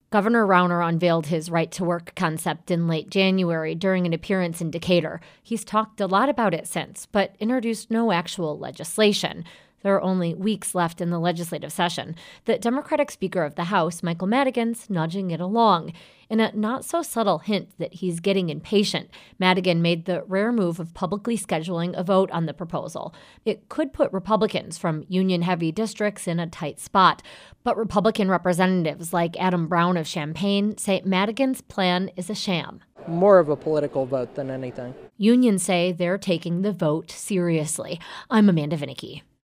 Governor Rauner unveiled his right-to-work concept in late January during an appearance in Decatur. He's talked a lot about it since, but introduced no actual legislation. There are only weeks left in the legislative session. The Democratic Speaker of the House, Michael Madigan's nudging it along. In a not-so-subtle hint that he's getting impatient, Madigan made the rare move of publicly scheduling a vote on the proposal. It could put Republicans from union-heavy districts in a tight spot, but Republican representatives like Adam Brown of Champaign say Madigan's plan is a sham. More of a political vote than anything. Unions say they're taking the vote seriously. I'm Amanda Vinicky.